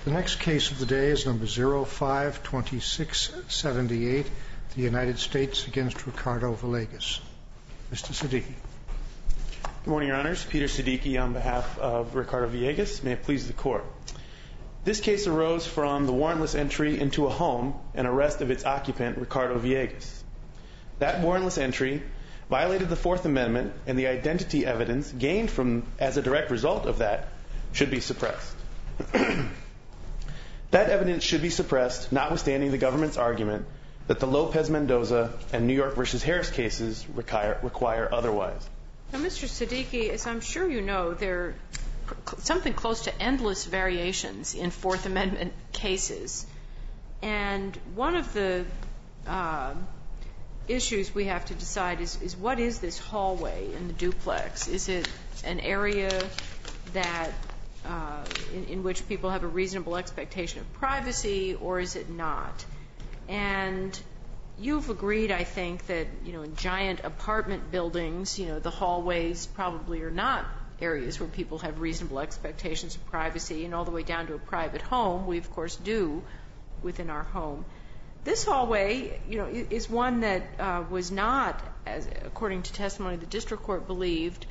The next case of the day is number 052678, the United States against Ricardo Villegas. Mr. Siddiqui. Good morning, Your Honors. Peter Siddiqui on behalf of Ricardo Villegas. May it please the Court. This case arose from the warrantless entry into a home and arrest of its occupant, Ricardo Villegas. That warrantless entry violated the Fourth Amendment, and the identity evidence gained as a direct result of that should be suppressed. That evidence should be suppressed, notwithstanding the government's argument that the Lopez-Mendoza and New York v. Harris cases require otherwise. Now, Mr. Siddiqui, as I'm sure you know, there are something close to endless variations in Fourth Amendment cases. And one of the issues we have to decide is what is this hallway in the duplex? Is it an area that in which people have a reasonable expectation of privacy, or is it not? And you've agreed, I think, that, in giant apartment buildings, the hallways probably are not areas where people have reasonable expectations of privacy, and all the way down to a private home, we, of course, do within our home. This hallway, is one that was not, according to testimony the district court believed,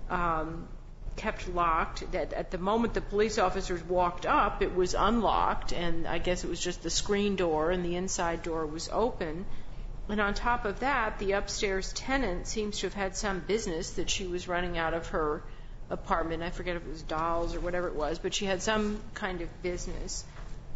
kept locked. At the moment the police officers walked up, it was unlocked, and I guess it was just the screen door and the inside door was open. And on top of that, the upstairs tenant seems to have had some business that she was running out of her apartment. I forget if it was dolls or whatever it was, but she had some kind of business.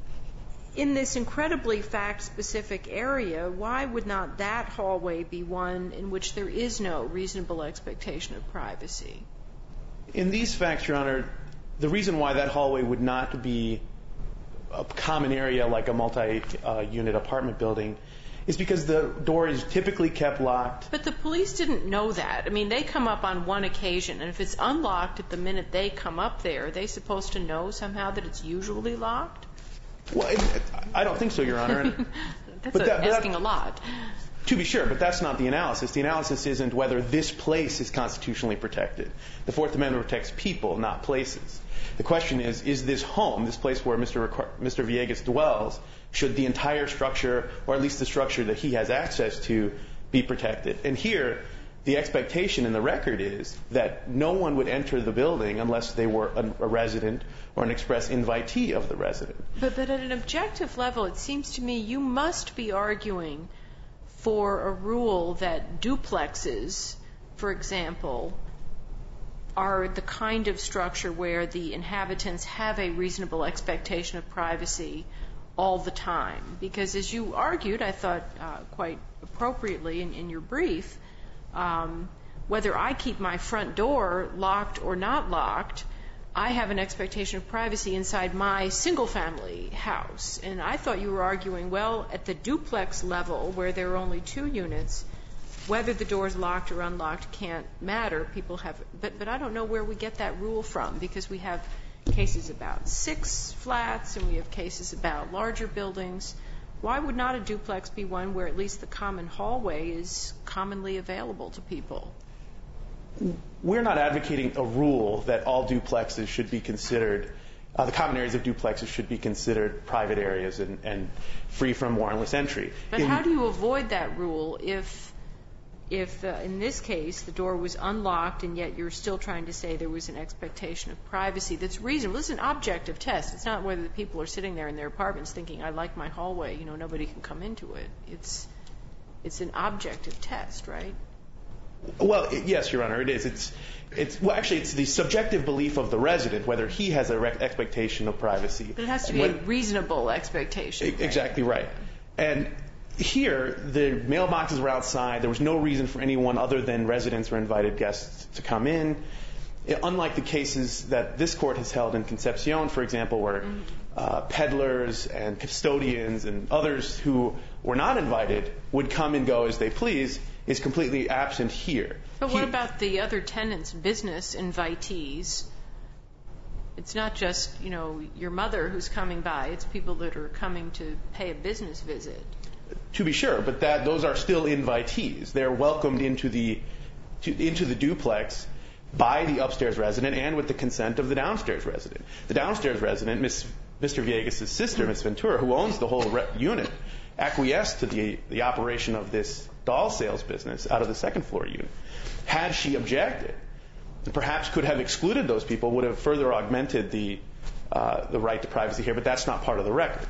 In this incredibly fact-specific area, why would not that hallway be one in which there is no reasonable expectation of privacy? In these facts, Your Honor, the reason why that hallway would not be a common area like a multi-unit apartment building is because the door is typically kept locked. But the police didn't know that. I mean, they come up on one occasion, and if it's unlocked at the minute they come up there, are they supposed to know somehow that it's usually locked? Well, I don't think so, Your Honor. That's asking a lot. To be sure, but that's not the analysis. The analysis isn't whether this place is constitutionally protected. The Fourth Amendment protects people, not places. The question is this home, this place where Mr. Villegas dwells, should the entire structure, or at least the structure that he has access to, be protected? And here, the expectation in the record is that no one would enter the building unless they were a resident or an express invitee of the resident. But at an objective level, it seems to me you must be arguing for a rule that duplexes, for example, are the kind of structure where the inhabitants have a reasonable expectation of privacy all the time. Because as you argued, I thought quite appropriately in your brief, whether I keep my front door locked or not locked, I have an expectation of privacy inside my single-family house. And I thought you were arguing, well, at the duplex level, where there are only 2 units, whether the door is locked or unlocked can't matter. People have, but I don't know where we get that rule from, because we have cases about 6 flats and we have cases about larger buildings. Why would not a duplex be one where at least the common hallway is commonly available to people? We're not advocating a rule that all duplexes should be considered, the common areas of duplexes should be considered private areas and free from warrantless entry. But how do you avoid that rule if in this case the door was unlocked and yet you're still trying to say there was an expectation of privacy that's reasonable? This is an objective test. It's not whether the people are sitting there in their apartments thinking, I like my hallway, nobody can come into it. It's an objective test, right? Well, yes, Your Honor, it is. It's the subjective belief of the resident, whether he has an expectation of privacy. But it has to be a reasonable expectation. Exactly right. And here, the mailboxes were outside. There was no reason for anyone other than residents or invited guests to come in. Unlike the cases that this court has held in Concepcion, for example, where peddlers and custodians and others who were not invited would come and go as they please, is completely absent here. But what about the other tenants' business invitees? It's not just, your mother who's coming by. It's people that are coming to pay a business visit. To be sure, but those are still invitees. They're welcomed into the duplex by the upstairs resident and with the consent of the downstairs resident. The downstairs resident, Miss Mr. Villegas' sister, Ms. Ventura, who owns the whole unit, acquiesced to the operation of this doll sales business out of the second floor unit. Had she objected, and perhaps could have excluded those people, would have further augmented the right to privacy here, but that's not part of the record.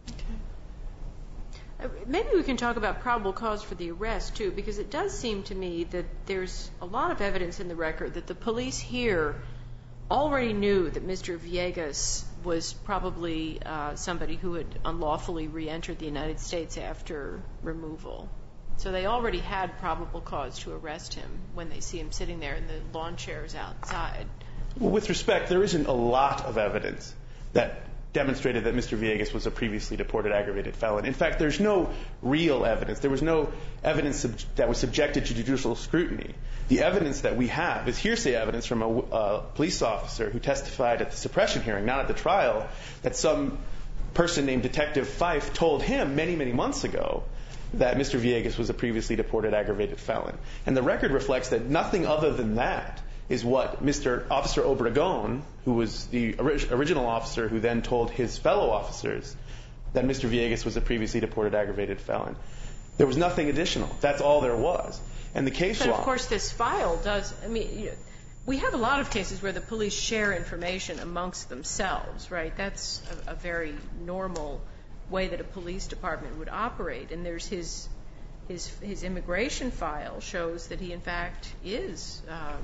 Maybe we can talk about probable cause for the arrest, too, because it does seem to me that there's a lot of evidence in the record that the police here already knew that Mr. Villegas was probably somebody who had unlawfully re-entered the United States after removal. So they already had probable cause to arrest him when they see him sitting there in the lawn chairs outside. Well, with respect, there isn't a lot of evidence that demonstrated that Mr. Villegas was a previously deported aggravated felon. In fact, there's no real evidence. There was no evidence that was subjected to judicial scrutiny. The evidence that we have is hearsay evidence from a police officer who testified at the suppression hearing, not at the trial, that some person named Detective Fife told him many, many months ago that Mr. Villegas was a previously deported aggravated felon. And the record reflects that nothing other than that is what Officer Obregon, who was the original officer who then told his fellow officers that Mr. Villegas was a previously deported aggravated felon. There was nothing additional. That's all there was. And the case law... But, of course, this file does... I mean, we have a lot of cases where the police share information amongst themselves, right? That's a very normal way that a police department would operate. And there's his immigration file shows that he, in fact, is...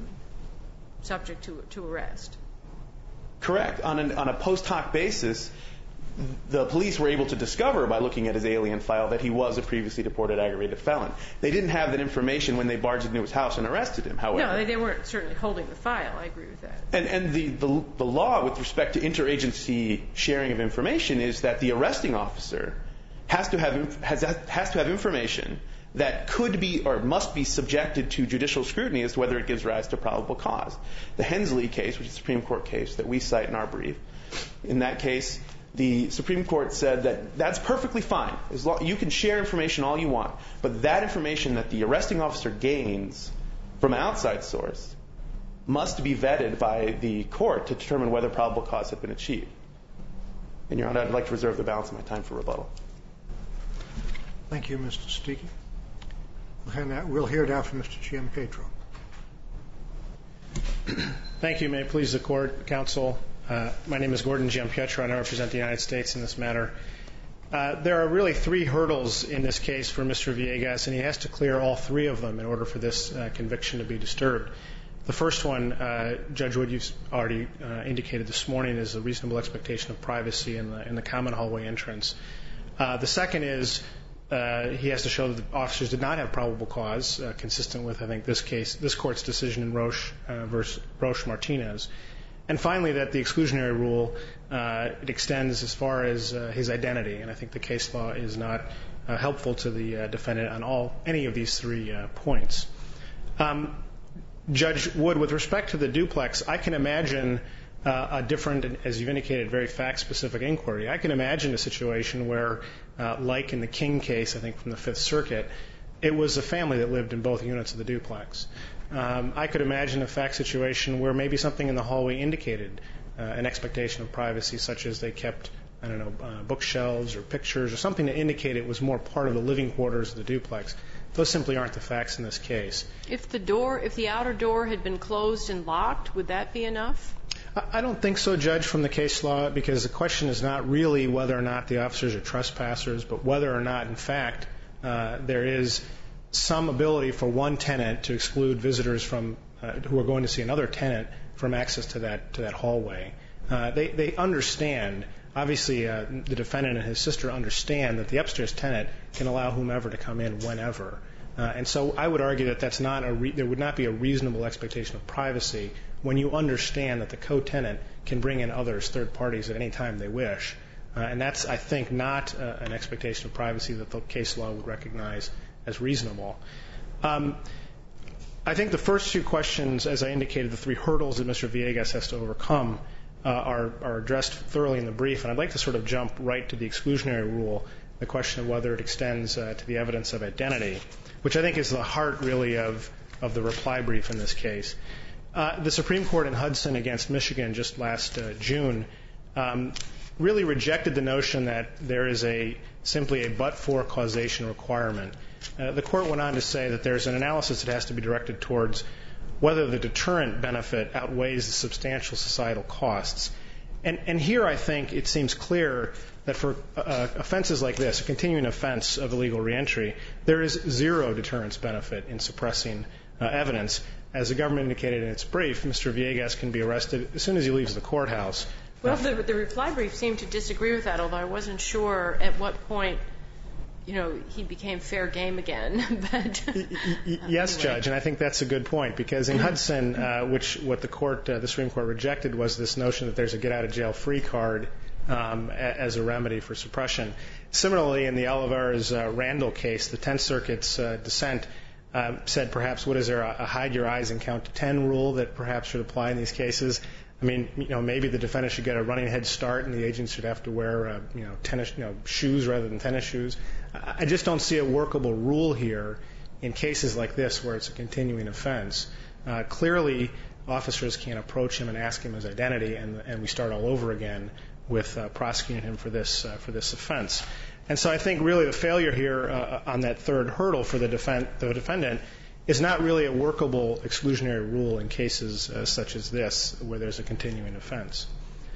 subject to arrest. Correct. On a post hoc basis, the police were able to discover by looking at his alien file that he was a previously deported aggravated felon. They didn't have that information when they barged into his house and arrested him, however. No, they weren't certainly holding the file. I agree with that. And the law with respect to interagency sharing of information is that the arresting officer has to have information that could be or must be subjected to judicial scrutiny as to whether it gives rise to probable cause. The Hensley case, which is a Supreme Court case that we cite in our brief, in that case, the Supreme Court said that that's perfectly fine. You can share information all you want, but that information that the arresting officer gains from an outside source must be vetted by the court to determine whether probable cause had been achieved. And, Your Honor, I'd like to reserve the balance of my time for rebuttal. Thank you, Mr. Steeke. We'll hear now from Mr. Giampietro. Thank you. May it please the Court, Counsel. My name is Gordon Giampietro, and I represent the United States in this matter. There are really three hurdles in this case for Mr. Villegas, and he has to clear all three of them in order for this conviction to be disturbed. The first one, Judge Wood, you've already indicated this morning, is a reasonable expectation of privacy in the common hallway entrance. The second is he has to show that the officers did not have probable cause, consistent with, I think, this Court's decision in Roche-Martinez. And finally, that the exclusionary rule, it extends as far as his identity, and I think the case law is not helpful to the defendant on any of these 3 points. Judge Wood, with respect to the duplex, I can imagine a different, as you've indicated, very fact-specific inquiry. I can imagine a situation where, like in the King case, I think from the Fifth Circuit, it was a family that lived in both units of the duplex. I could imagine a fact situation where maybe something in the hallway indicated an expectation of privacy, such as they kept, I don't know, bookshelves or pictures or something to indicate it was more part of the living quarters of the duplex. Those simply aren't the facts in this case. If the outer door had been closed and locked, would that be enough? I don't think so, Judge, from the case law, because the question is not really whether or not the officers are trespassers, but whether or not, in fact, there is some ability for one tenant to exclude visitors from who are going to see another tenant from access to that hallway. They understand. Obviously, the defendant and his sister understand that the upstairs tenant can allow whomever to come in whenever. And so I would argue that there would not be a reasonable expectation of privacy when you understand that the co-tenant can bring in others, third parties, at any time they wish. And that's, I think, not an expectation of privacy that the case law would recognize as reasonable. I think the first 2 questions, as I indicated, the 3 hurdles that Mr. Villegas has to overcome are addressed thoroughly in the brief, and I'd like to sort of jump right to the exclusionary rule, the question of whether it extends to the evidence of identity, which I think is the heart, really, of the reply brief in this case. The Supreme Court in Hudson against Michigan just last June really rejected the notion that there is simply a but-for causation requirement. The court went on to say that there's an analysis that has to be directed towards whether the deterrent benefit outweighs the substantial societal costs. And here I think it seems clear that for offenses like this, a continuing offense of illegal reentry, there is zero deterrence benefit in suppressing evidence. As the government indicated in its brief, Mr. Villegas can be arrested as soon as he leaves the courthouse. Well, the reply brief seemed to disagree with that, although I wasn't sure at what point, he became fair game again. But yes, anyway. Judge, and I think that's a good point, because in Hudson, what the Supreme Court rejected was this notion that there's a get-out-of-jail-free card as a remedy for suppression. Similarly, in the Olivares-Randall case, the Tenth Circuit's dissent said perhaps, what is there, a hide your eyes and count to 10 rule that perhaps should apply in these cases? I mean, maybe the defendant should get a running head start and the agent should have to wear, tennis, shoes rather than tennis shoes. I just don't see a workable rule here in cases like this where it's a continuing offense. Clearly, officers can't approach him and ask him his identity, and we start all over again with prosecuting him for this offense. And so I think really the failure here on that third hurdle for the defendant is not really a workable exclusionary rule in cases such as this where there's a continuing offense.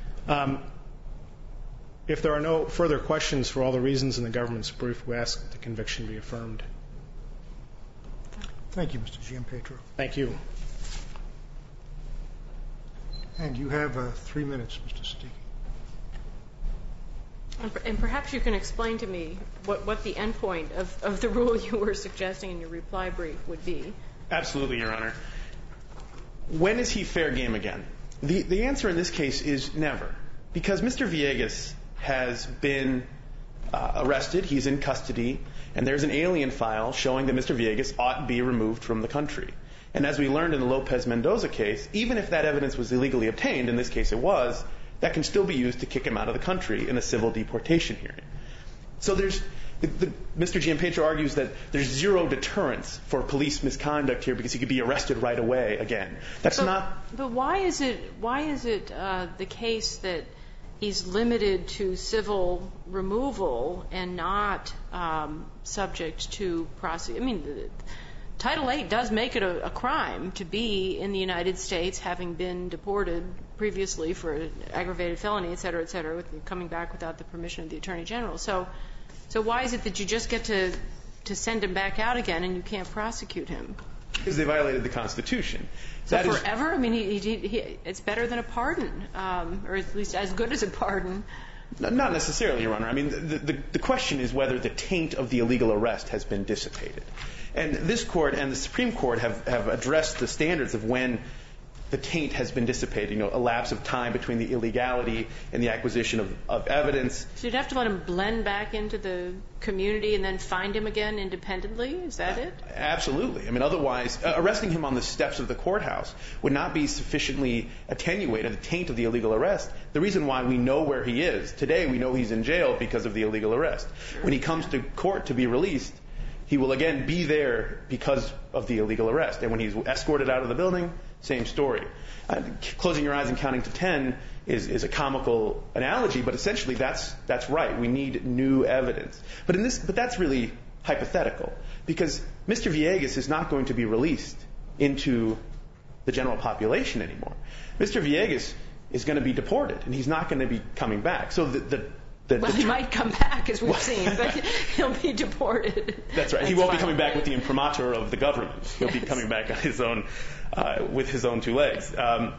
If there are no further questions for all the reasons in the government's brief, we ask that the conviction be affirmed. Thank you, Mr. Gianpietro. Thank you. And you have 3 minutes, Mr. Sticky. And perhaps you can explain to me what the end point of the rule you were suggesting in your reply brief would be. Absolutely, Your Honor. When is he fair game again? The answer in this case is never, because Mr. Villegas has been arrested, he's in custody, and there's an alien file showing that Mr. Villegas ought to be removed from the country. And as we learned in the Lopez-Mendoza case, even if that evidence was illegally obtained, in this case it was, that can still be used to kick him out of the country in a civil deportation hearing. So Mr. Gianpietro argues that there's zero deterrence for police misconduct here because he could be arrested right away again. But why is it the case that he's limited to civil removal and not subject to prosecution? I mean, Title VIII does make it a crime to be in the United States, having been deported previously for aggravated felony, et cetera, coming back without the permission of the Attorney General. So why is it that you just get to send him back out again and you can't prosecute him? Because they violated the Constitution. So forever? I mean, it's better than a pardon, or at least as good as a pardon. Not necessarily, Your Honor. I mean, the question is whether the taint of the illegal arrest has been dissipated. And this Court and the Supreme Court have addressed the standards of when the taint has been dissipated, a lapse of time between the illegality and the acquisition of evidence. So you'd have to let him blend back into the community and then find him again independently? Is that it? Absolutely. I mean, otherwise, arresting him on the steps of the courthouse would not be sufficiently attenuated, the taint of the illegal arrest. The reason why we know where he is, today we know he's in jail because of the illegal arrest. Sure. When he comes to court to be released, he will again be there because of the illegal arrest. And when he's escorted out of the building, same story. Closing your eyes and counting to 10 is a comical analogy, but essentially that's right. We need new evidence. But that's really hypothetical, because Mr. Villegas is not going to be released into the general population anymore. Mr. Villegas is going to be deported, and he's not going to be coming back. So he might come back, as we've seen, but he'll be deported. That's right. He won't be coming back with the imprimatur of the government. He'll be coming back on his own, with his own two legs.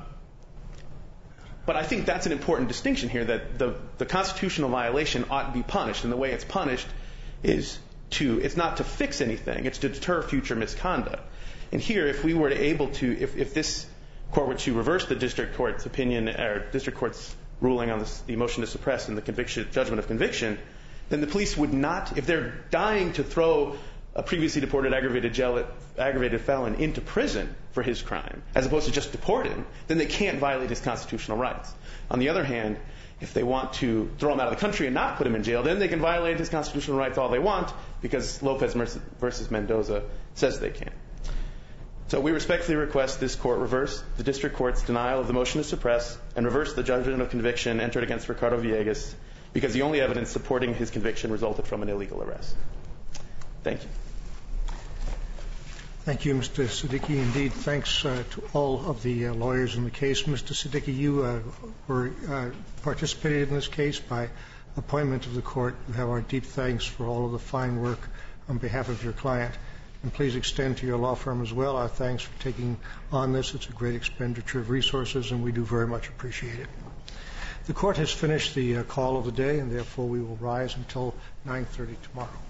But I think that's an important distinction here, that the constitutional violation ought to be punished, and the way it's punished is it's not to fix anything, it's to deter future misconduct. And here, if we were able to, if this court were to reverse the district court's opinion, or district court's ruling on the motion to suppress and the judgment of conviction, then the police would not, if they're dying to throw a previously deported aggravated felon into prison for his crime, as opposed to just deport him, then they can't violate his constitutional rights. On the other hand, if they want to throw him out of the country and not put him in jail, then they can violate his constitutional rights all they want, because Lopez versus Mendoza says they can. So we respectfully request this court reverse the district court's denial of the motion to suppress and reverse the judgment of conviction entered against Ricardo Villegas because the only evidence supporting his conviction resulted from an illegal arrest. Thank you. Thank you, Mr. Siddiqui. Indeed, thanks to all of the lawyers in the case. Mr. Siddiqui, you participated in this case by appointment of the court. You have our deep thanks for all of the fine work on behalf of your client. And please extend to your law firm as well our thanks for taking on this. It's a great expenditure of resources, and we do very much appreciate it. The court has finished the call of the day, and therefore we will rise until 9:30 tomorrow.